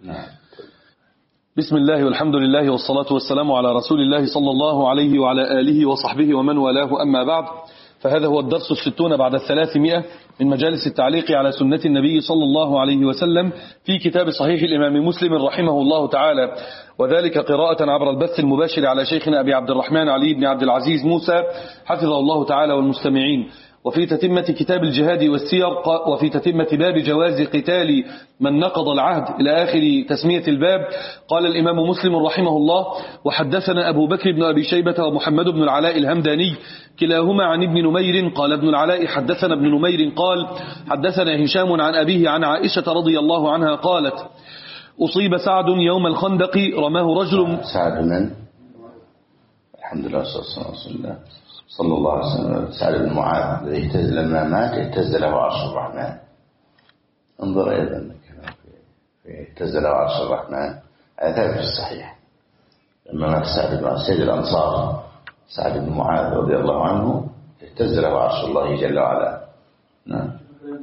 نعم. بسم الله والحمد لله والصلاة والسلام على رسول الله صلى الله عليه وعلى آله وصحبه ومن والاه، أما بعد، فهذا هو الدرس 60 بعد 300 من مجالس التعليق على سنة النبي صلى الله عليه وسلم في كتاب صحيح الإمام مسلم رحمه الله تعالى، وذلك قراءة عبر البث المباشر على شيخنا أبي عبد الرحمن علي بن عبد العزيز موسى حفظه الله تعالى والمستمعين. وفي تتمة كتاب الجهاد والسير، وفي تتمة باب جواز قتال من نقض العهد إلى آخر تسمية الباب، قال الإمام مسلم رحمه الله: وحدثنا أبو بكر بن أبي شيبة ومحمد بن العلاء الهمداني كلاهما عن ابن نمير. قال ابن العلاء: حدثنا ابن نمير قال: حدثنا هشام عن أبيه عن عائشة رضي الله عنها قالت: أصيب سعد يوم الخندق رماه رجل. سعد من؟ الحمد لله والصلاة والسلام صلى الله عليه وسلم. سعد بن معاذ الذي اهتز لما مات، اهتز له عرش الرحمن. انظر أيضا في اهتز له عرش الرحمن، هذا ثابت في الصحيح. لما مات سعد بن سيد الأنصار سعد بن معاذ رضي الله عنه، اهتز له عرش الله جل وعلا. نعم.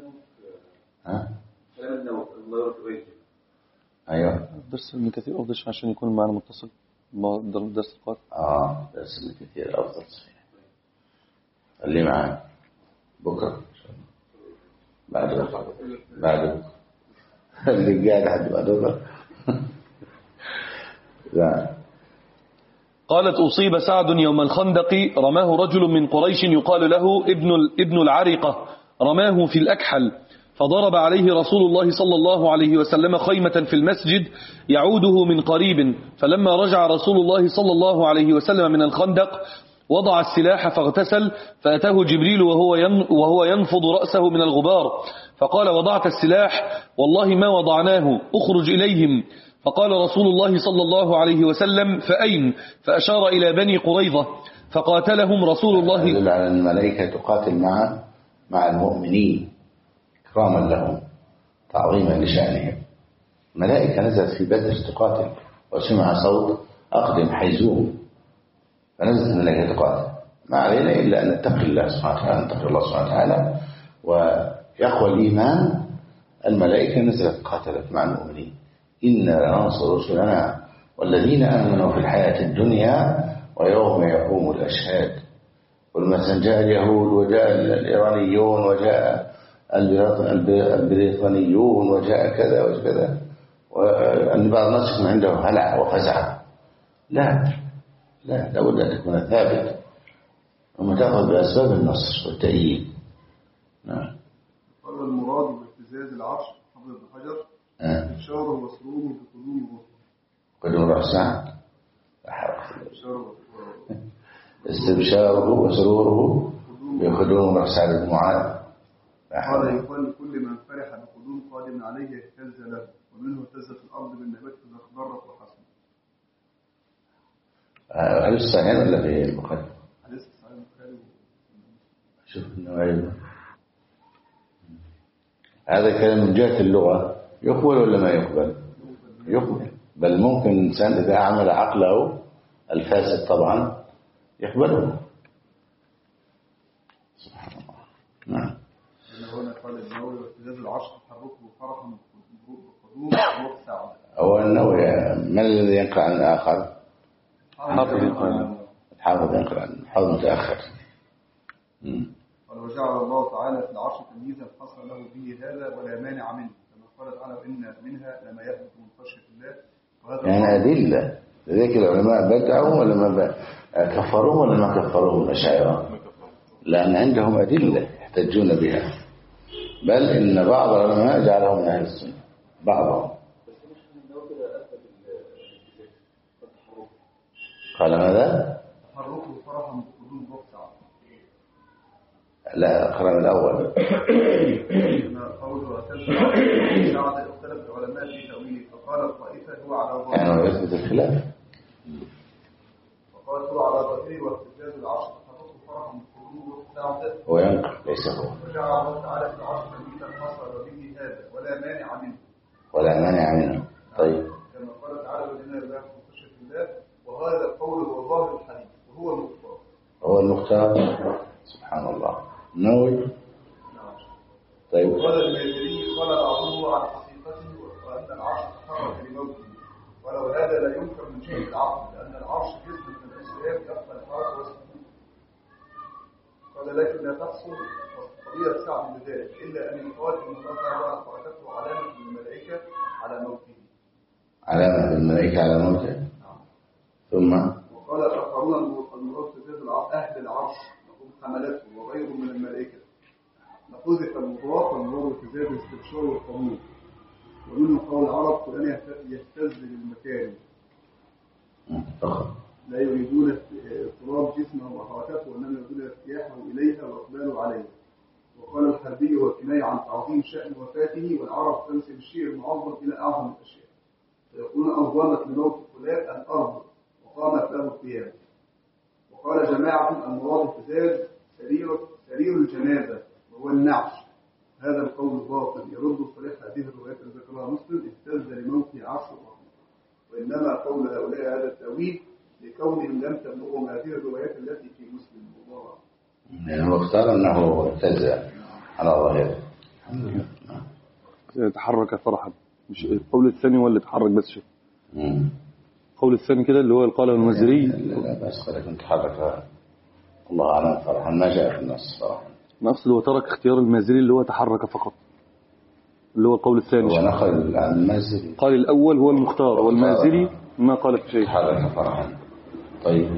أيوه. درس ابن كثير أفضل عشان يكون معنا متصل. درس القادم. درس ابن كثير أفضل صحيح. اللي معاه بكرة بعد اللي قاعد حد بعد بكرة. قالت: أصيب سعد يوم الخندق رماه رجل من قريش يقال له ابن العرقة، رماه في الأكحل، فضرب عليه رسول الله صلى الله عليه وسلم خيمة في المسجد يعوده من قريب، فلما رجع رسول الله صلى الله عليه وسلم من الخندق وضع السلاح فاغتسل، فأتاه جبريل وهو ينفض رأسه من الغبار، فقال: وضعت السلاح؟ والله ما وضعناه، أخرج إليهم. فقال رسول الله صلى الله عليه وسلم: فأين؟ فأشار إلى بني قريظة، فقاتلهم رسول الله. يدل على أن الملائكة تقاتل مع المؤمنين إكراما لهم، تعظيما لشأنهم. الملائكة نزلت في بدر تقاتل، وسمع صوت أقدم حيزوم، فنزلت الملائكة تقاتل. ما علينا إلا أن نتقي الله سبحانه وتعالى، نتقي الله سبحانه وتعالى ويقوى الإيمان. الملائكة نزلت قاتلت مع المؤمنين. إنا لننصر رسلنا والذين آمنوا في الحياة الدنيا ويوم يقوم الأشهاد. ولما جاء اليهود وجاء الإيرانيون وجاء البريطانيون وجاء كذا وكذا، وأن بعض الناس يكون عنده هلع وفزع. لا لابد أن تكون ثابت ومتأخذ بأسباب النصر والتأييد. نعم. قال: المراد باهتزاز العرش حفظ ابن حجر إبشاره وسروره بقدوم قدوم رأسه، استبشاره وسروره بقدوم رأس سعد بن معاذ. قال: يقال لكل من فرح بقدوم قادم عليه اهتز له، ومنه اهتزت الأرض بالنبات إذا اخضرت وحسنت. هل الصحيح ولا في البخاري؟ حديث صحيح البخاري. شوف النووي، هذا كلام من جهة اللغة يقبل ولا ما يقبل؟ يقبل، بل ممكن الإنسان إذا عمل عقله الفاسد طبعا يقبله. سبحان الله. نعم. هنا قال النووي: واهتزاز العرش تحركه فرحا بقدوم روح سعد. هو النووي من الذي ينقل عن الآخر؟ حافظ ينقل عن حافظ متأخر. قال: وجعل الله تعالى في العرش تمييزا حصل له به هذا ولا مانع منه، كما قال تعالى: إن منها لما يهبط من خشية الله. يعني أدلة. لذلك العلماء بدعوا ولا ما كفروهم ولا ما كفروهم الأشاعرة؟ لأن عندهم أدلة يحتجون بها، بل إن بعض العلماء جعلهم من أهل السنة بعضهم. قال ماذا؟ تحركه فرحا بقدوم روح سعد. لا، أقرأ من الأول. قوله اهتز سعد اختلف العلماء في تأويله، فقال الطائفة هو على ظاهره، يعني يثبت الخلاف. فقال هو على ظاهره واهتزاز العرش تحركه فرحا بقدوم روح سعد، هو ينقل ليس هو. وجعل الله تعالى في العرش تمييزا حصل به هذا ولا مانع منه. طيب. كما قال تعالى: والذين يبلغون في خشية الله. وهذا القول هو ظاهر الحديث وهو المختار. هو المختار. سبحان الله. نووي. طيب. وقال المازري: قال بعضهم عن حقيقته وأن العرش تحرك لما قضية سعد بذلك إلا أن يقال إن الله تعالى حركته علامة للملائكة على موته. علامة للملائكة على موته. ثم وقال الآخرون المراد بذات أهل العرش نقول حملته وغيره من الملائكة. نحذف المضاف والمراد بذات الاستبشار والقبول. ومنه قول العرب فلان يهتز للمكان. لا يريدون اضطراب جسمه وحركته وإنما يريدون ارتياحه إليها وإقباله عليه. وقال الحربي هو كناية عن تعظيم شأن وفاته، والعرب تنسب الشيء المعظم إلى أعظم الأشياء. فيقولون أظلمت لموت فلان الأرض وقامت له القيامة. وقال جماعة المراد اهتزاز سرير الجنازة وهو النعش. هذا القول باطل يرد صريح هذه الروايات التي ذكرها مسلم اهتز لموته عرش الرحمن. وإنما قول هؤلاء هذا التأويل لكونهم لم تبلغهم هذه الروايات التي في مسلم والله. يعني هو اختار أنه اهتز على ظاهره. تحرك فرحا، مش القول الثاني هو اللي تحرك بس. شوف القول الثاني كده اللي هو قاله المزري. لا بس خليكم تحرك الله أعلم فرحا، ما جاء في النص فرحا. نفس هو ترك اختيار المازري اللي هو تحرك فقط، اللي هو القول الثاني. هو نقل عن المازري، قال الأول هو المختار والمازري ما قال في شيء. تحرك فرحا. طيب.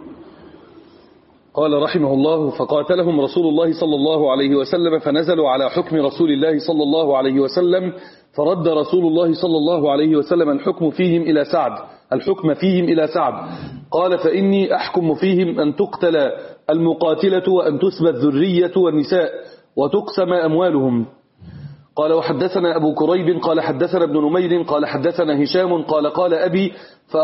قال رحمه الله: فقاتلهم رسول الله صلى الله عليه وسلم فنزلوا على حكم رسول الله صلى الله عليه وسلم، فرد رسول الله صلى الله عليه وسلم الحكم فيهم إلى سعد. قال: فإني أحكم فيهم أن تقتل المقاتلة وأن تسبى الذرية والنساء وتقسم أموالهم. قال: وحدثنا أبو كريب قال حدثنا ابن نمير قال حدثنا هشام قال أبي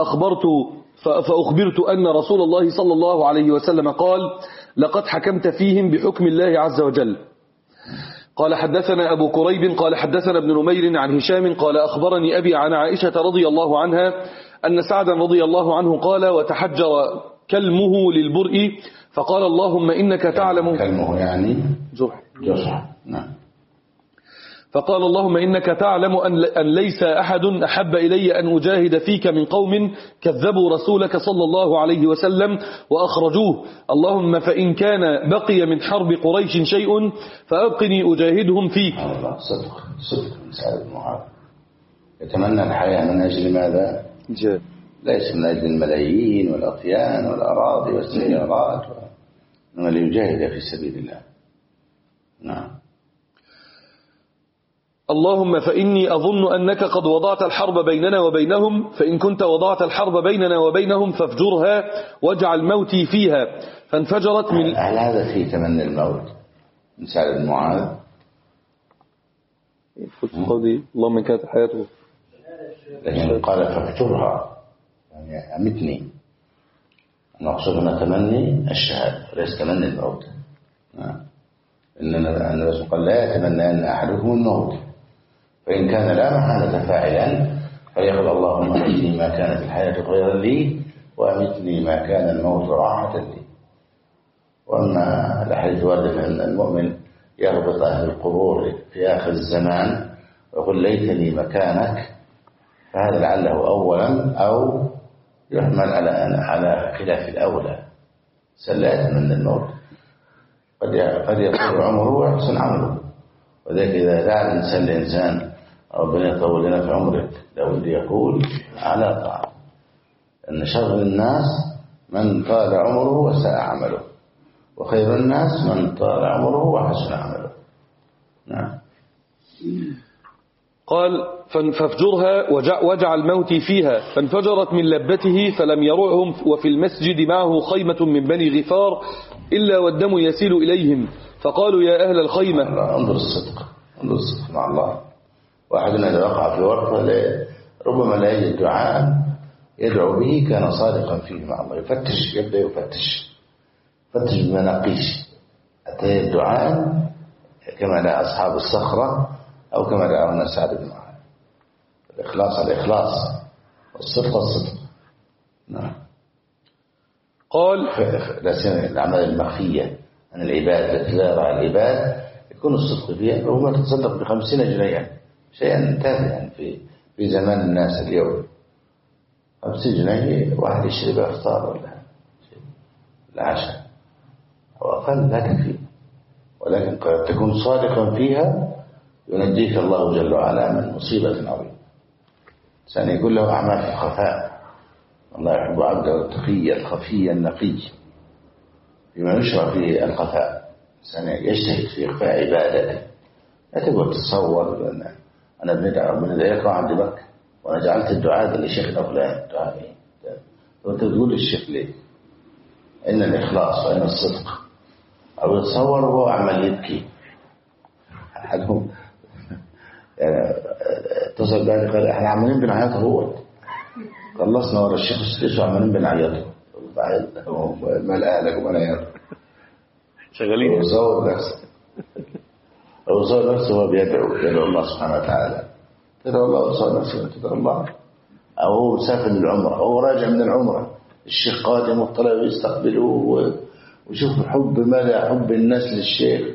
فأخبرت أن رسول الله صلى الله عليه وسلم قال: لقد حكمت فيهم بحكم الله عز وجل. قال: حدثنا أبو كريب قال حدثنا ابن نمير عن هشام قال أخبرني أبي عن عائشة رضي الله عنها أن سعدا رضي الله عنه قال: وتحجر كلمه للبرء فقال: اللهم إنك تعلم. كلمه يعني جرح. نعم. فقال: اللهم إنك تعلم أن ليس أحد أحب إلي أن أجاهد فيك من قوم كذبوا رسولك صلى الله عليه وسلم وأخرجوه. اللهم فإن كان بقي من حرب قريش شيء فأبقني أجاهدهم فيك. صدق من سعد بن معاذ يتمنى الحياة من أجل ماذا؟ ليس من أجل الملايين والأطيان والأراضي والسيارات، إنما ليجاهد في سبيل الله. نعم. اللهم فإني أظن أنك قد وضعت الحرب بيننا وبينهم، فإن كنت وضعت الحرب بيننا وبينهم فافجرها واجعل موتي فيها. فانفجرت من. هل هذا فيه تمني الموت من سعد بن معاذ؟ اللهم إن كانت حياته. لكن قال فافجرها يعني أمتني. نقصد هنا تمني الشهادة وليس تمني الموت. إننا الرسول قال: لا يتمنى أن أحدكم الموت، فإن كان لا محالة فاعلا فيقول: اللهم أحيني ما كانت الحياة خيرا لي وأمتني ما كان الموت راحة لي. وأما الحديث وارد أن المؤمن يربط أهل القبور في آخر الزمان ويقول: ليتني مكانك، فهذا لعله أولا أو يحمل على خلاف الأولى. لا يتمنى الموت، قد يطول عمره ويحسن عمله. وذلك إذا دعا الإنسان لإنسان: ربنا يطول لنا في عمرك، لابد يقول على طاعة. أن شر الناس من طال عمره وساء عمله، وخير الناس من طال عمره وحسن عمله. نعم. قال: فافجرها واجعل موتي فيها. فانفجرت من لبته فلم يرعهم، وفي المسجد معه خيمة من بني غفار إلا والدم يسيل إليهم، فقالوا: يا أهل الخيمة. انظر الصدق مع الله. واحدنا إذا وقع في ورطة ربما لا يجد دعاء يدعو به كان صادقا فيه مع الله. يبدأ يفتش بمناقيش أتى الدعاء كما دعا أصحاب الصخرة أو كما دعونا سعد بن معاذ. الإخلاص والصدق. نعم. قال: لا سيما الأعمال المخفية عن العباد التي لا يرى العباد يكون الصدق فيها. ربما تتصدق ب50 جنيها، شيئا تافها في زمان الناس اليوم. 50 جنيه واحد يشرب إفطار ولا عشاء أو أقل لا تكفي. ولكن قد تكون صادقا فيها ينجيك الله جل وعلا من مصيبة عظيمة. إنسان يقول له أعمال في الخفاء، الله يحب عبده التقي الخفي النقي بما يشرع فيه الخفاء. إنسان يجتهد في إخفاء عبادته، لا تقول تتصور أنا بندعي يقع عند مكة وأنا جعلت الدعاء لشيخنا فلان دعاء، وأنت تقول للشيخ ليه؟ إن الإخلاص وإن الصدق. أو يتصور وهو عمل يبكي حدهم يعني اتصل بها قال احنا عمالين بنعيط هو خلصنا ورا الشيخ السديس وعمالين بنعيط مال اهلك ومال عيالك شغالين وصور نفسه هو بيدعو الله سبحانه وتعالى. تدعو الله وصور نفسه تدعو الله. او هو مسافر للعمره او هو راجع من العمره، الشيخ قادم وطلع ويستقبلوه وشوف حب مدى حب الناس للشيخ.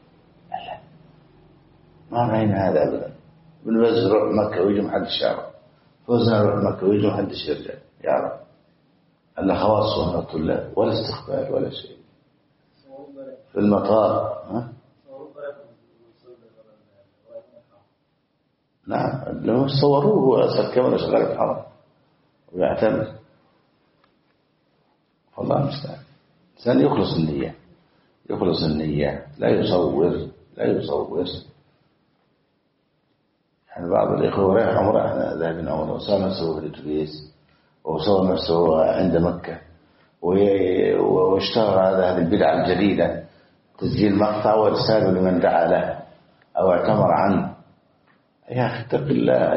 ما رأينا هذا أبدا. بنبز نروح مكة ويجي محدش يعرف، فوزنا نروح مكة ويجي محدش يرجع يعرف، ألا خواص ولا الطلاب ولا استقبال ولا شيء في المطار. نعم لو صوروه هو أسد كاميرا شغال في الحرم ويعتمد. والله المستعان. إنسان يخلص النية لا يصور يعني بعض الإخوة رايح عمره، احنا ذاهبين عمره وصار نفسه في الإتوبيس وصور نفسه عند مكة واشتهر هذه البدعة الجديدة، تسجيل مقطع وارساله لمن دعا له أو اعتمر عنه. يا أخي اتق الله،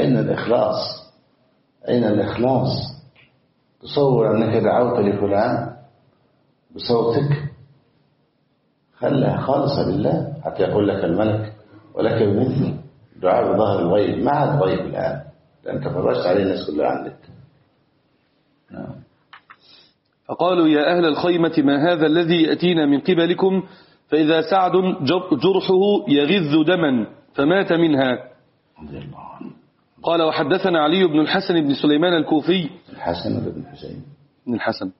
أين الإخلاص؟ تصور أنك دعوت لفلان بصوتك، خلها خالصة لله حتى يقول لك الملك ولك بمثل دعاء بظهر الغيب. ما عاد غيب الآن لأن تفرجت عليه الناس كلها عندك. نعم. فقالوا يا أهل الخيمة ما هذا الذي يأتينا من قبلكم؟ فإذا سعد جرحه يغذ دما فمات منها. قال وحدثنا علي بن الحسن بن سليمان الكوفي. الحسن ولا بن حسين؟ بن الحسن.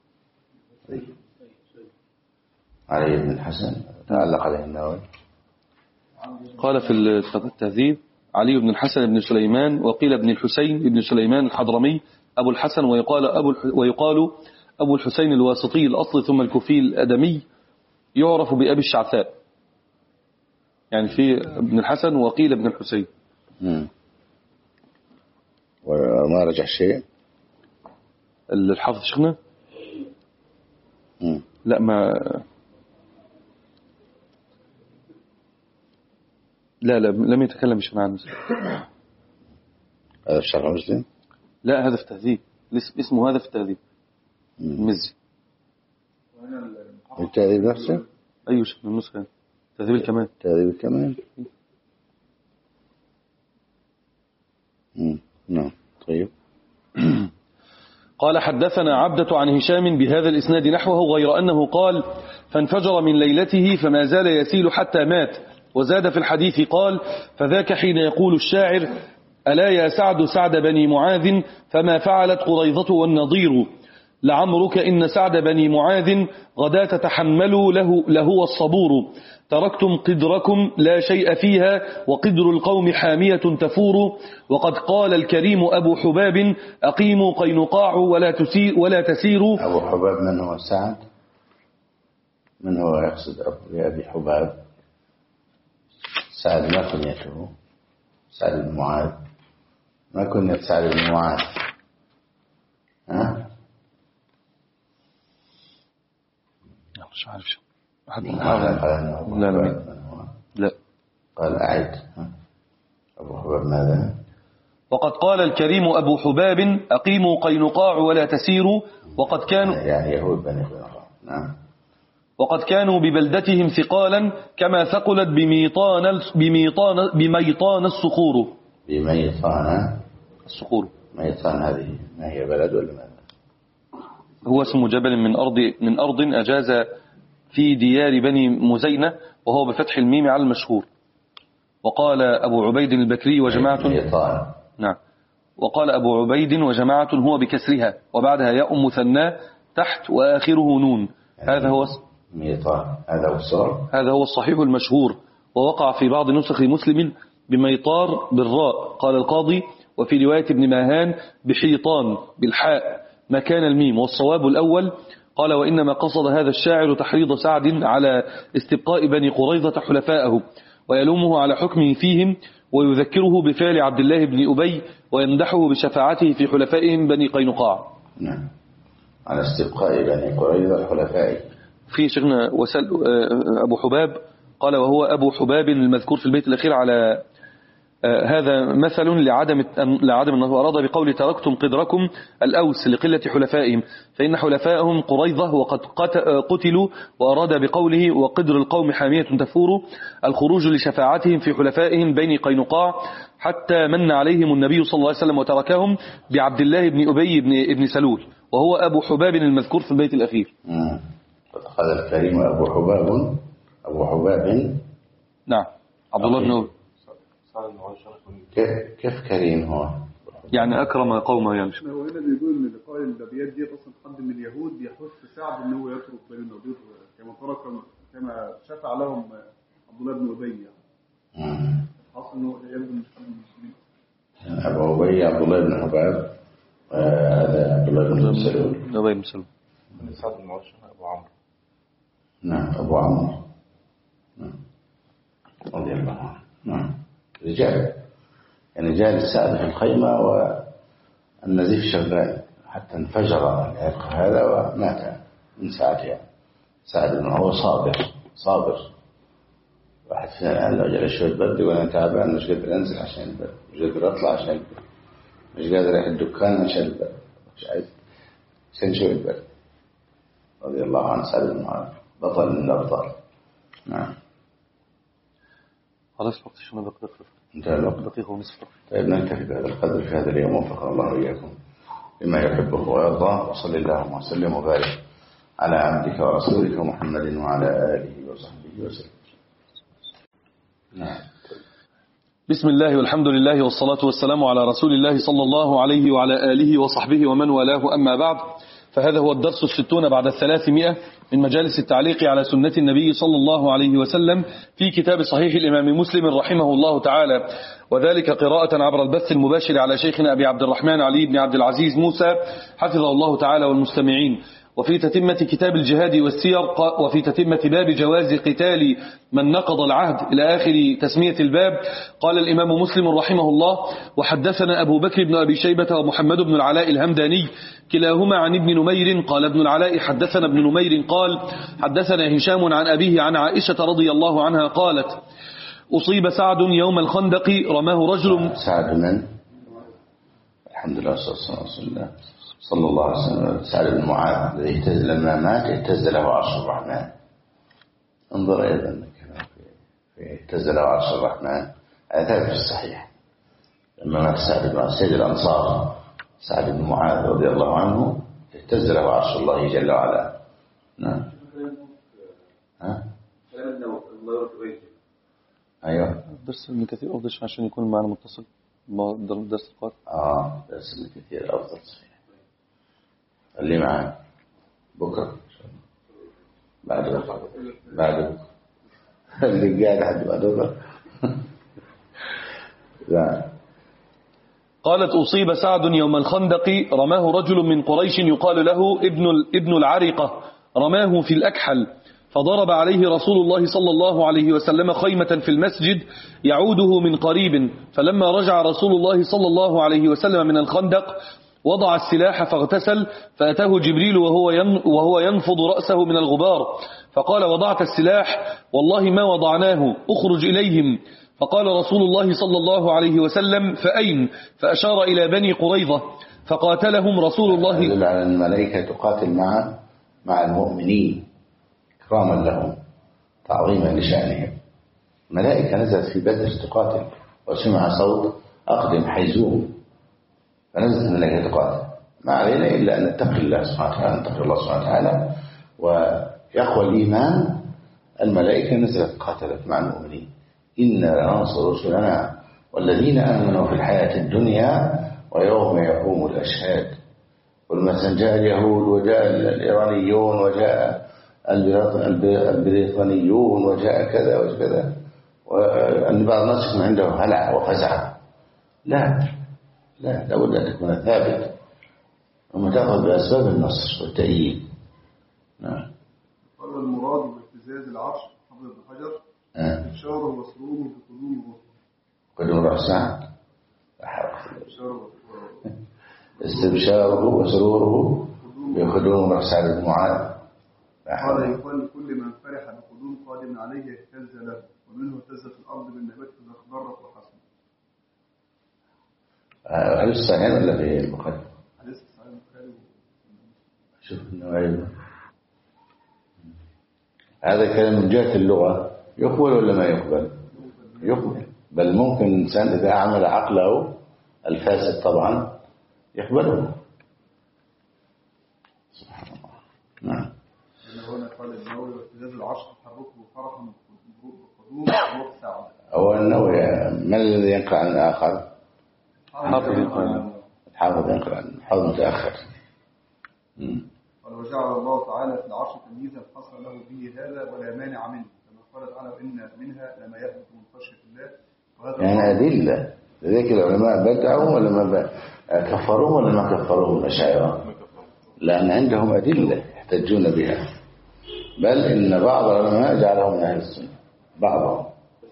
علي بن الحسن تعلق عليه النووي. قال في التهذيب علي بن الحسن بن سليمان، وقيل ابن الحسين بن سليمان الحضرمي أبو الحسن، ويقال أبو الحسين الواسطي الأصل ثم الكوفي الأدمي، يعرف بأبي الشعثاء. يعني في ابن الحسن وقيل ابن الحسين. وما رجع شيء الحافظ شيخنا؟ لا ما لا لم يتكلم شيخنا عن مسلم. هذا في شرح مسلم؟ لا هذا في تهذيب، اسمه هذا في التهذيب المزي. التهذيب نفسه؟ أيوة شيخنا النسخة تهذيب الكمال. تهذيب الكمال. نعم طيب. قال حدثنا عبدة عن هشام بهذا الإسناد نحوه، غير أنه قال فانفجر من ليلته فما زال يسيل حتى مات. وزاد في الحديث قال فذاك حين يقول الشاعر ألا يا سعد سعد بني معاذ فما فعلت قريظة والنضير، لعمرك إن سعد بني معاذ غدا تتحملوا له الصبور، تركتم قدركم لا شيء فيها وقدر القوم حامية تفور. وقد قال الكريم أبو حباب أقيموا قينقاع ولا تسيروا. أبو حباب من هو سعد؟ من هو يقصد أبي حباب؟ سعد ما كنيته سعد بن معاذ، ما كنيت سعد بن معاذ. ها؟ مش عارف شو. لا قال أعد. أبو حباب ماذا؟ وقد قال الكريم أبو حباب أقيموا قينقاع ولا تسيروا. وقد كانوا يعني يهود بني قينقاع. نعم. وقد كانوا ببلدتهم ثقالا كما ثقلت بميطان الصخور. بميطان الصخور. ميطان هذه ما هي بلد ولا ماذا؟ هو اسم جبل من أرض أجاز في ديار بني مزينة، وهو بفتح الميم على المشهور. وقال أبو عبيد البكري وجماعة ميطان. نعم. وقال أبو عبيد وجماعة هو بكسرها وبعدها ياء مثنى تحت وآخره نون. يعني هذا هو ميطان، هذا هو الصواب. هذا هو الصحيح المشهور، ووقع في بعض نسخ مسلم بميطار بالراء قال القاضي، وفي رواية ابن ماهان بحيطان بالحاء مكان الميم، والصواب الأول. قال وإنما قصد هذا الشاعر تحريض سعد على استبقاء بني قريظة حلفاءه، ويلومه على حكمه فيهم، ويذكره بفعل عبد الله بن أبي، ويمدحه بشفاعته في حلفائهم بني قينقاع. نعم، على استبقاء بني قريظة حلفائه. في شيخنا أبو حباب قال وهو أبو حباب المذكور في البيت الأخير على هذا مثل لعدم أنه أراد بقول تركتم قدركم الأوس لقلة حلفائهم، فإن حلفائهم قريظة وقد قتلوا، وأراد بقوله وقدر القوم حامية تفور الخروج لشفاعتهم في حلفائهم بين قينقاع، حتى من عليهم النبي صلى الله عليه وسلم وتركهم بعبد الله بن أبي بن سلول، وهو أبو حباب المذكور في البيت الأخير. هذا الكريم أبو حباب. نعم، عبد الله بن أبي. كيف كريم هو؟ يعني أكرم قومه يعني. هو هنا بيقول ان لقاء البابيات دي اصلا حد من اليهود بيحث سعد ان هو يترك بني النضير كما شفع لهم عبد الله بن ابي يعني. حصل انه يبدو مش حد من المسلمين. ابو ابي عبد الله بن حباب، هذا عبد الله بن سلول. ابي بن سلول. سعد بن معاذ ابو عمرو. نعم ابو عمرو. نعم رضي الله عنه. نعم رجال، يعني جالس سعد في الخيمة والنزيف شغال حتى انفجر العرق هذا ومات من ساعتها. سعد بن هو صابر. واحد فينا الآن لو جاء شوية برد يقول أنا تعبان مش قادر أنزل عشان البرد، مش قادر أطلع عشان البرد، مش قادر أروح الدكان عشان البرد، مش عايز عشان شوية برد. رضي الله عنه سعد بن معاذ بطل من الأبطال. نعم. خلاص وقت شو نبقى انتهى الوقت، دقيقة ونصف. طيب نكتفي بهذا القدر في هذا اليوم، وفق الله وإياكم لما يحبه ويرضى، وصل اللهم وسلم وبارك على عبدك ورسولك محمد وعلى آله وصحبه وسلم. نعم. بسم الله والحمد لله والصلاة والسلام على رسول الله صلى الله عليه وعلى آله وصحبه ومن والاه، أما بعد، فهذا هو الدرس 60 بعد 300 من مجالس التعليق على سنة النبي صلى الله عليه وسلم في كتاب صحيح الإمام مسلم رحمه الله تعالى، وذلك قراءة عبر البث المباشر على شيخنا أبي عبد الرحمن علي بن عبد العزيز موسى حفظه الله تعالى والمستمعين. وفي تتمة كتاب الجهاد والسير، وفي تتمة باب جواز قتال من نقض العهد إلى آخر تسمية الباب، قال الإمام مسلم رحمه الله: وحدثنا أبو بكر بن أبي شيبة ومحمد بن العلاء الهمداني كلاهما عن ابن نمير قال ابن العلاء حدثنا ابن نمير قال حدثنا هشام عن أبيه عن عائشة رضي الله عنها قالت: أصيب سعد يوم الخندق رماه رجل. سعد من؟ الحمد لله صلى الله عليه وسلم. سعد بن معاذ الذي اهتز لما مات اهتز له عرش الرحمن. انظر أيضا في اهتز له عرش الرحمن، هذا في الصحيح. لما مات سعد بن سيد الأنصار سعد بن معاذ رضي الله عنه اهتز له عرش الله جل وعلا. نعم. أيوه. درس ابن كثير أفضل عشان يكون معنا متصل. درس القادم. درس ابن كثير أفضل صحيح. اللي معاه بكرة بعد بكرة اللي قاعد حد بعد بكرة. لا. قالت: أصيب سعد يوم الخندق رماه رجل من قريش يقال له ابن العرقة، رماه في الأكحل، فضرب عليه رسول الله صلى الله عليه وسلم خيمة في المسجد يعوده من قريب، فلما رجع رسول الله صلى الله عليه وسلم من الخندق وضع السلاح فاغتسل، فأتاه جبريل وهو ينفض رأسه من الغبار، فقال: وضعت السلاح؟ والله ما وضعناه، أخرج إليهم. فقال رسول الله صلى الله عليه وسلم: فأين؟ فأشار إلى بني قريظة، فقاتلهم رسول الله. يدل على أن الملائكة تقاتل مع المؤمنين إكراما لهم تعظيما لشأنهم. الملائكة نزلت في بدر تقاتل، وسمع صوت أقدم حيزوم، فنزلت الملائكة تقاتل. ما علينا إلا أن نتقي الله سبحانه وتعالى، نتقي الله سبحانه وتعالى ويقوى الإيمان. الملائكة نزلت قاتلت مع المؤمنين. إنا لننصر رسلنا والذين آمنوا في الحياة الدنيا ويوم يقوم الأشهاد. ولما جاء اليهود وجاء الإيرانيون وجاء البريطانيون وجاء كذا وكذا، وأن بعض الناس يكون عنده هلع وفزع. لا لابد أن تكون ثابت، وما تأخذ بأسباب النصر والتأييد. نعم. قال المراد باهتزاز العرش حفظ ابن حجر استبشاره وسروره بقدوم الرسل. قدوم رأسان استبشاره وسروره بقدوم رأسان المعاد. قال يقال لكل من فرح بقدوم قادم عليه اهتز له، ومنه اهتزت الأرض بالنبات إذا اخضرت وحسنت. هل الصحيح ولا في البخاري؟ حديث صحيح البخاري. شوف النوعين. هذا كلام من جهة اللغة يقبل ولا ما يقبل؟ يقبل. بل ممكن الإنسان إذا أعمل عقله الفاسد طبعا يقبله. سبحان الله. نعم. هنا قال النووي واهتزاز العرش تحركه فرحا بقدوم روح سعد. هو النووي من الذي ينقل عن الآخر؟ حافظ ينقل عن حافظ متأخر. قال وجعل الله تعالى في العرش تمييزا حصل له به هذا ولا مانع منه، كما قال تعالى وإن منها لما يهبط من خشية الله. يعني أدلة. لذلك العلماء بدعوا ولا ما كفروهم ولا ما كفروهم الأشاعرة؟ لأن عندهم أدلة يحتجون بها، بل إن بعض العلماء جعلهم من أهل السنة بعضهم.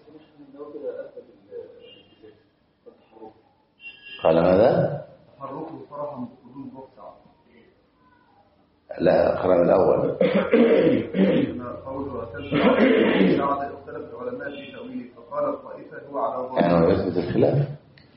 قال ماذا؟ تحركه فرحا بقدوم روح سعد. لا اقرأ الأول. قوله سعد اختلف العلماء في تأويله، فقال الطائفة هو على ظاهره يعني يثبت الخلاف.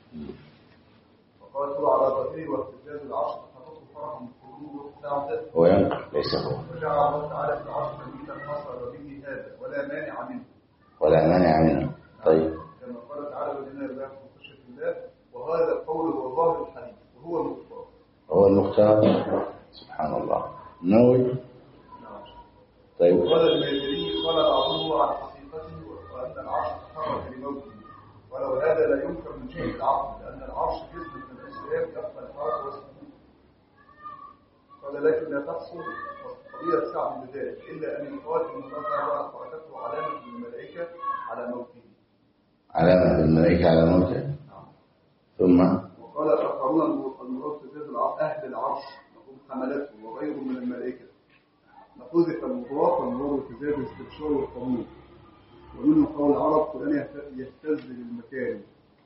فقال هو على ظاهره واهتزاز العرش تحركه فرحا بقدوم روح سعد هو ينقل ليس هو. وجعل الله تعالى في العرش تمييزا حصل به هذا ولا مانع منه. ولا مانع منه. طيب. كما قال تعالى والذين يرجعون في خشية الله، وهذا القول هو ظاهر الحديث وهو المختار. هو المختار. سبحان الله. نووي. طيب. وقال المازري قال بعضه عن حقيقته وأن العرش تحرك لموته، ولو هذا لا ينكر من جهة العقل، لأن العرش جسم من الأجسام يقبل الحركة والسكون. قال لكن لا تحصل طبيعة سعد بذلك، إلا أن يقال إن الله تعالى حركته علامة للملائكة على موته. علامة للملائكة على موته. ثم وقال الآخرون المراد اهتزاز أهل العرش نقول حملته وغيره من الملائكة، نحذف المضاف والمراد اهتزاز الاستبشار والقبول، ومنه قول العرب فلان يهتز للمكان،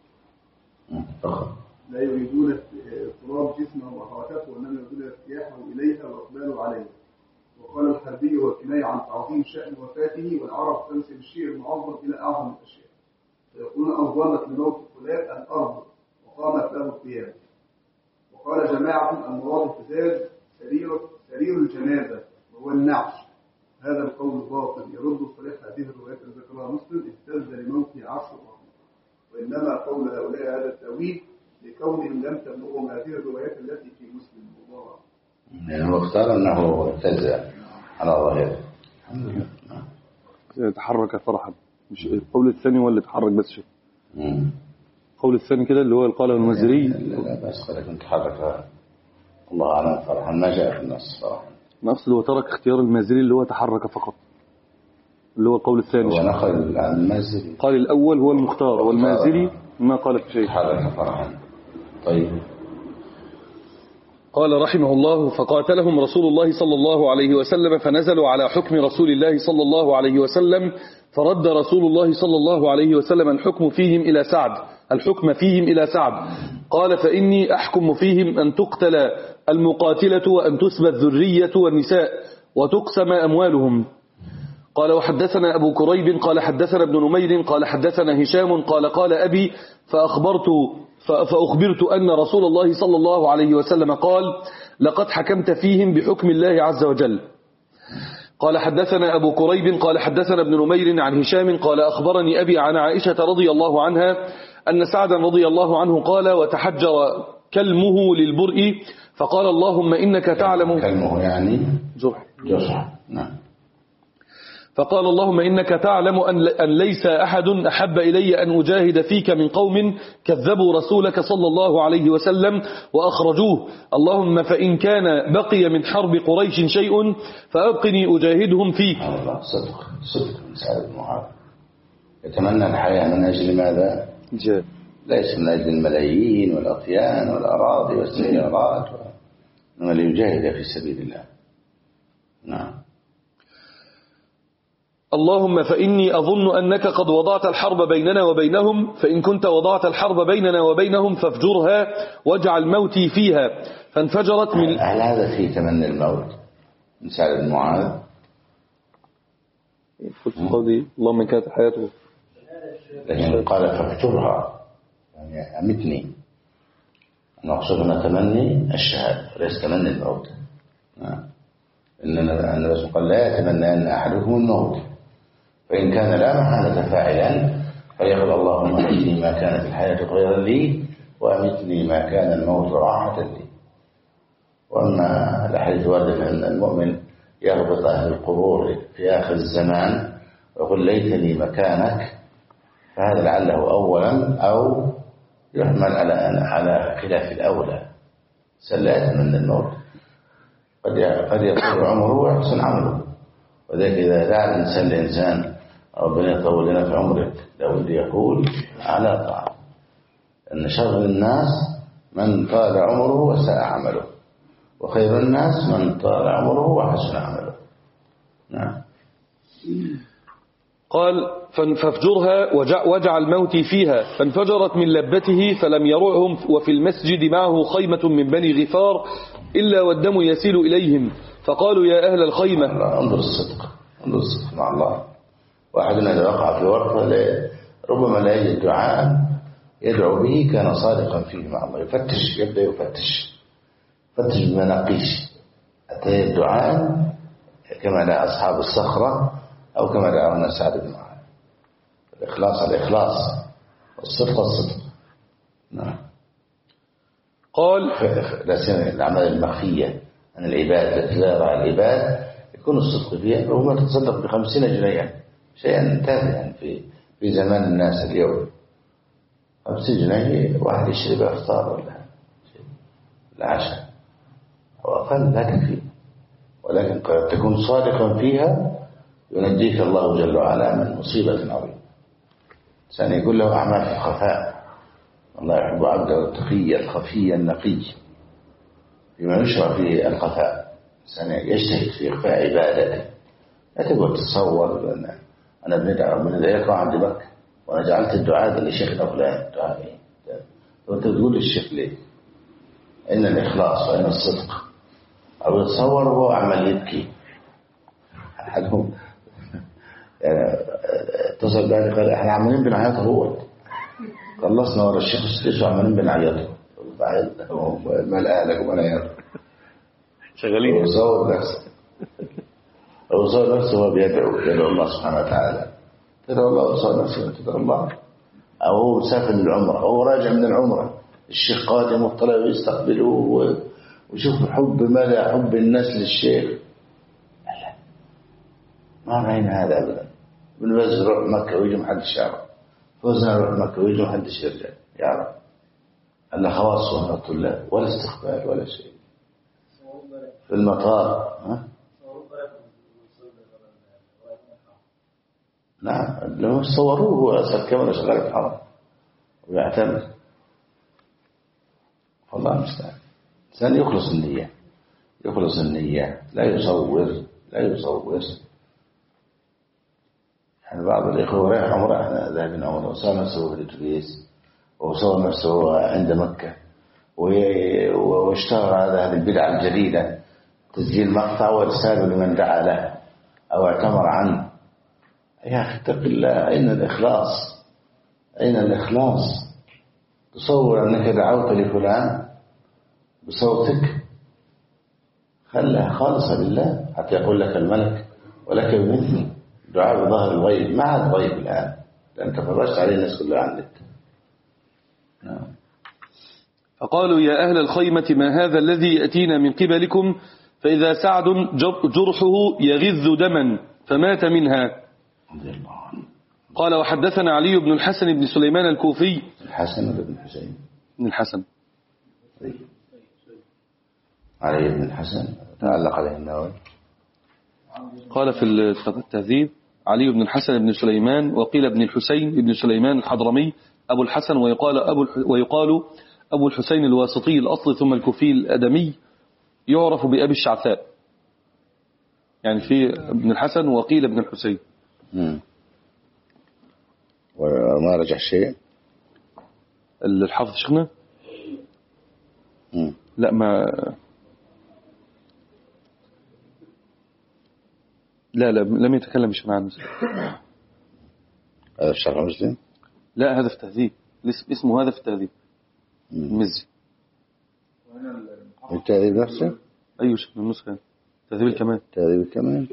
لا يريدون اضطراب جسمه وحركته وانما يريدون ارتياحه اليها واقباله عليها. وقال الحربي والكناية عن تعظيم شأن وفاته، والعرب تنسب الشيء المعظم الى اعظم الاشياء، فيقولون اظلمت لموت فلان الارض وقامت له القيام. وقال جماعة المراد اهتزاز سرير الجنازة وهو النعش، هذا القول باطل يرد صريح هذه الروايات التي ذكرها مسلم اهتز لموته عرش الرحمن، وإنما قول هؤلاء هذا التأويل لكونهم لم تبلغهم هذه الروايات التي في مسلم. والله يعني هو اختار أنه اهتز على ظاهره. تحرك فرحا، مش القول الثاني هو اللي تحرك بس شيء. القول الثاني كده اللي هو قاله المازري. لا بس لكن تحرك الله أعلم فرحا، ما جاء في النص فرحا. نفس اللي هو ترك اختيار المازري اللي هو تحرك فقط، اللي هو القول الثاني. هو نقل عن المازري قال الأول هو المختار والمازري ما قال في شيء. تحرك فرحا. طيب. قال رحمه الله فقاتلهم رسول الله صلى الله عليه وسلم فنزلوا على حكم رسول الله صلى الله عليه وسلم، فرد رسول الله صلى الله عليه وسلم الحكم فيهم إلى سعد. قال فإني أحكم فيهم أن تقتل المقاتلة وأن تسبى الذرية والنساء وتقسم أموالهم. قال وحدثنا أبو كريب قال حدثنا ابن نمير قال حدثنا هشام قال أبي فأخبرت أن رسول الله صلى الله عليه وسلم قال لقد حكمت فيهم بحكم الله عز وجل. قال حدثنا أبو كريب قال حدثنا ابن نمير عن هشام قال أخبرني أبي عن عائشة رضي الله عنها أن سعدا رضي الله عنه قال وتحجر كلمه للبرء فقال اللهم إنك تعلم. كلمه يعني جرح. نعم. فقال اللهم إنك تعلم أن ليس أحد أحب إلي أن أجاهد فيك من قوم كذبوا رسولك صلى الله عليه وسلم وأخرجوه. اللهم فإن كان بقي من حرب قريش شيء فأبقني أجاهدهم فيك. الله صدق من سعد بن معاذ يتمنى الحياة من أجل ماذا؟ ليس من أجل الملايين والأطيان والأراضي والسيارات إنما ليجاهد في سبيل الله. نعم. اللهم فإني أظن أنك قد وضعت الحرب بيننا وبينهم، فإن كنت وضعت الحرب بيننا وبينهم فافجرها واجعل موتي فيها. فانفجرت من هل هذا فيه تمني الموت من سعد بن معاذ؟ اللهم إن كانت حياته، لكن قال فافجرها يعني أمتني. نقصد أن تمني الشهادة ليس تمني الموت. إننا الرسول قال لا يتمنى أن أحدكم الموت، فإن كان لا محالة فاعلا فيقول اللهم أحيني ما كانت الحياة خيرا لي وأمتني ما كان الموت راحة لي. وأما الحديث ورد أن المؤمن يغبط أهل القبور في آخر الزمان ويقول ليتني مكانك، فهذا لعله أولا أو يحمل على خلاف الأولى. لا يتمنى الموت، قد يطول عمره ويحسن عمله. وذلك إذا دعا الإنسان لإنسان ربنا يطول لنا في عمرك لو يقول على طاعة، أن شر الناس من طال عمره وساء عمله، وخير الناس من طال عمره وحسن عمله. نعم. قال فافجرها واجعل موتي فيها. فانفجرت من لبته فلم يرعهم، وفي المسجد معه خيمة من بني غفار إلا والدم يسيل إليهم، فقالوا يا أهل الخيمة. انظر الصدق مع الله. واحدنا إذا وقع في ورطة ربما لا يجد دعاء يدعو به كان صادقا فيه مع الله. يبدأ يفتش بمناقيش أتى الدعاء كما دعا أصحاب الصخرة أو كما دعونا سعد بن معاذ. الإخلاص والصدق. نعم. قال لا سيما الأعمال المخفية عن العباد التي لا يرى العباد يكون الصدق فيها. وما تتصدق ب50 جنيها شيئا تافها في زمان الناس اليوم. 50 جنيه واحد يشتري بها إفطار ولا عشاء أو أقل لا تكفي، ولكن قد تكون صادقا فيها ينجيك الله جل وعلا من مصيبة عظيمة. إنسان يقول له أعمال في الخفاء، الله يحب عبده التقي الخفي النقي بما يشرع فيه الخفاء. إنسان يجتهد في إخفاء عبادته. لا تقول تصور أنا بندعى يقرأ عند مكة وأنا جعلت الدعاء لشيخنا فلان دعاء. وأنت بتقول للشيخ ليه؟ إن الإخلاص وإن الصدق. أو يتصور وهو عمال يبكي. أحدهم يعني اتصل بها قال احنا عمالين بنعيط هو خلصنا ورا الشيخ السديس وعمالين بنعيط مال اهلك ومال عيالك شغالين. وصور نفسه هو بيدعو الله سبحانه وتعالى. تدعو الله وصور نفسه تدعو الله. او هو مسافر للعمره او راجع من العمره الشيخ قادم والطلبه يستقبلوه وشوف حب الناس للشيخ. ما رأينا هذا أبدا. بنبز نروح مكة ويجي محدش يعرف، فوزنا نروح مكة ويجي محدش يرجع يعرف. ألا خواص وهنا الطلاب ولا استقبال ولا شيء في المطار. نعم لما صوروه هو أسأل كمان شغال في الحرم ويعتمد. والله المستعان. إنسان يخلص النية لا يصور. يعني بعض الإخوة رايح عمره، احنا ذاهبين عمره وصار نفسه في الأتوبيس وصور نفسه عند مكة واشتهر هذه البدعة الجديدة تسجيل مقطع وارساله لمن دعا له أو اعتمر عنه. يا أخي اتق الله. أين الإخلاص؟ تصور أنك دعوت لفلان بصوتك خلها خالصة لله حتى يقول لك الملك ولك بمثلي. دعاء بظهر الغيب مع الغيب الآن لأن تفرجت عليه الناس كلها عندك. نعم. فقالوا يا أهل الخيمة ما هذا الذي يأتينا من قبلكم؟ فإذا سعد جرحه يغذ دما فمات منها. رضي الله عنه. قال وحدثنا علي بن الحسن بن سليمان الكوفي. الحسن ولا ابن حسين؟ بن الحسن. علي بن الحسن تعلق عليه النووي. قال في التهذيب علي بن الحسن بن سليمان، وقيل ابن الحسين بن سليمان الحضرمي أبو الحسن، ويقال أبو الحسين الواسطي الأصل ثم الكوفي الأدمي، يعرف بأبي الشعثاء. يعني في ابن الحسن وقيل ابن الحسين. وما رجع شيء الحافظ شيخنا؟ لا ما لا لم يتكلم بشيء عن مسلم. هذا في شرح مسلم؟ لا هذا في التهذيب، اسمه هذا في التهذيب المزي. التهذيب نفسه؟ أيوة شيخ النسخة تهذيب الكمال. تهذيب الكمال.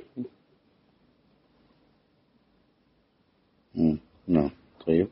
نعم. طيب.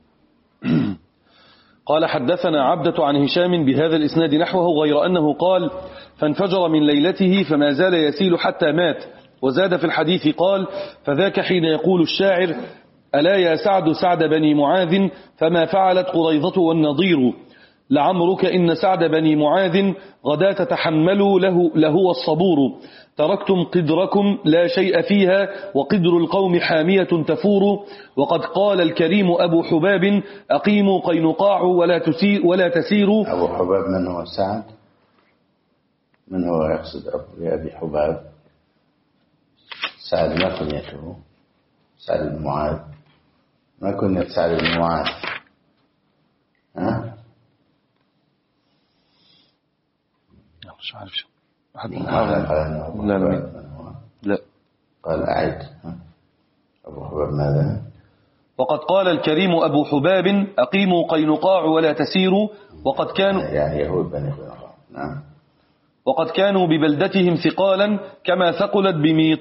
قال حدثنا عبدة عن هشام بهذا الإسناد نحوه، غير أنه قال فانفجر من ليلته فما زال يسيل حتى مات. وزاد في الحديث قال فذاك حين يقول الشاعر ألا يا سعد سعد بني معاذ فما فعلت قريظة والنضير، لعمرك إن سعد بني معاذ غدا تتحملوا له الصبور، تركتم قدركم لا شيء فيها وقدر القوم حامية تفور، وقد قال الكريم أبو حباب أقيموا قينقاع ولا تسيروا. أبو حباب من هو سعد؟ من هو يقصد أبي حباب؟ سعد ما كنيته سعد بن معاذ، ما كنيت سعد بن معاذ. ها؟ مش عارف شو. لا قال أعد. أبو حباب ماذا؟ وقد قال الكريم أبو حباب أقيموا قينقاع ولا تسيروا، وقد كانوا يعني يهود بني قينقاع. نعم. وقد كانوا ببلدتهم ثقالا كما ثقلت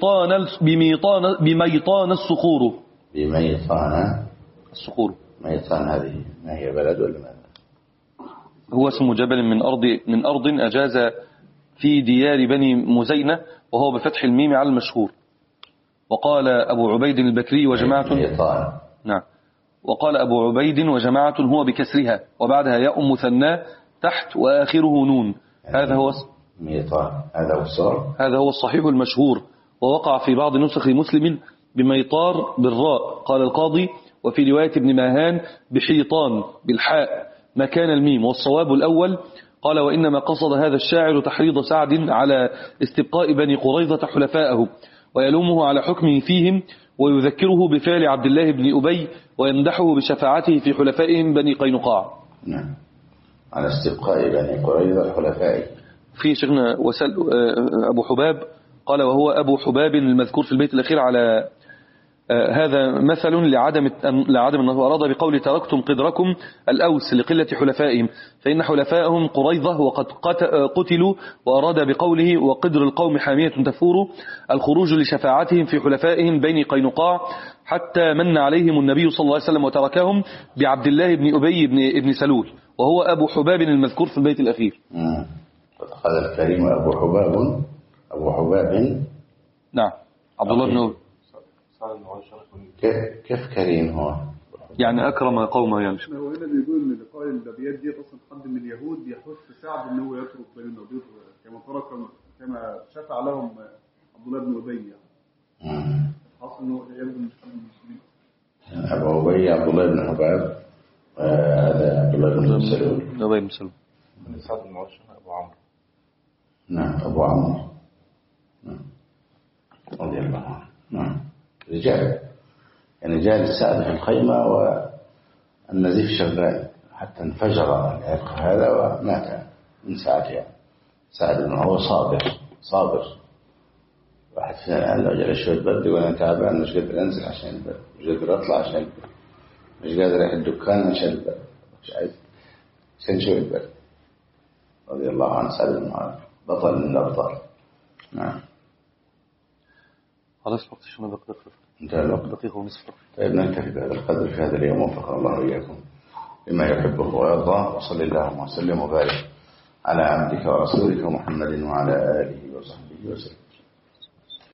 بميطان الصخور. بميطان الصخور. ميطان هذه ما هي بلد ولا ماذا؟ هو اسم جبل من أرض أجاز في ديار بني مزينة، وهو بفتح الميم على المشهور. وقال أبو عبيد البكري وجماعة ميطان. نعم. وقال أبو عبيد وجماعة هو بكسرها وبعدها ياء مثنى تحت وآخره نون. هذا هو ميطان. هذا هو الصحيح المشهور. ووقع في بعض نسخ مسلم بميطار بالراء. قال القاضي وفي رواية ابن ماهان بحيطان بالحاء مكان الميم، والصواب الأول. قال وإنما قصد هذا الشاعر تحريض سعد على استبقاء بني قريظة حلفاءه، ويلومه على حكمه فيهم، ويذكره بفعل عبد الله بن أبي، ويمدحه بشفاعته في حلفائهم بني قينقاع. نعم. على استبقاء بني قريظة حلفائه. في شيخنا وسأل أبو حباب قال وهو أبو حباب المذكور في البيت الأخير على هذا مثل لعدم أنه أراد بقول تركتم قدركم الأوس لقلة حلفائهم، فإن حلفائهم قريظة وقد قتلوا، وأراد بقوله وقدر القوم حامية تفور الخروج لشفاعتهم في حلفائهم بين قينقاع، حتى من عليهم النبي صلى الله عليه وسلم وتركهم بعبد الله بن أبي بن سلول، وهو أبو حباب المذكور في البيت الأخير. قال الكريم أبو حباب. نعم. عبد الله بن أبي. كيف كريم هو؟ يعني أكرم قومه يعني. هو هنا بيقول ان لقاء الابيات دي اصلا حد من اليهود بيحث سعد ان هو يترك بني النضير كما شفع لهم عبد الله بن ابي يعني. حصل انه يبدو مش حد من المسلمين. ابو ابي عبد الله بن حباب، هذا عبد الله بن سلول. ابي بن سلول. من سعد بن معاذ ابو عمرو. نعم ابو عمرو. نعم. رضي الله عنه. نعم. رجال يعني جالس سعد في الخيمة والنزيف شغال حتى انفجر العرق هذا ومات من ساعتها. سعد بن هو صابر. واحد فينا الآن لو جاء شوية برد يقول أنا تعبان مش قادر أنزل عشان البرد، مش قادر أطلع عشان البرد، مش قادر أروح الدكان عشان البرد، مش عايز عشان شوية برد. رضي الله عنه سعد بن معاذ بطل من الأبطال. نعم. خلاص الوقت شنو بقدر انتهى الوقت. دقيقة ونصف. طيب نكتفي بهذا القدر في هذا اليوم، وفقنا الله وإياكم لما يحبه ويرضى، وصلى اللهم وسلم وبارك على عبدك ورسولك محمد وعلى آله وصحبه وسلم.